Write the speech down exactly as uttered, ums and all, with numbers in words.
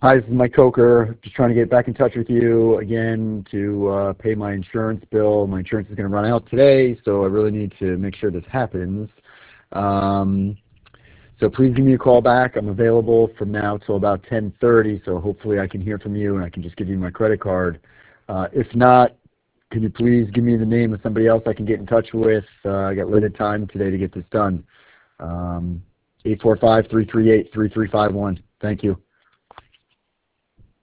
Hi, this is Mike Coker. Just trying to get back in touch with you again to uh, pay my insurance bill. My insurance is going to run out today, so I really need to make sure this happens. Um, so please give me a call back. I'm available from now till about ten thirty, so hopefully I can hear from you and I can just give you my credit card. Uh, if not, can you please give me the name of somebody else I can get in touch with? Uh, I got limited time today to get this done. Um, eight four five, three three eight, three three five one. Thank you.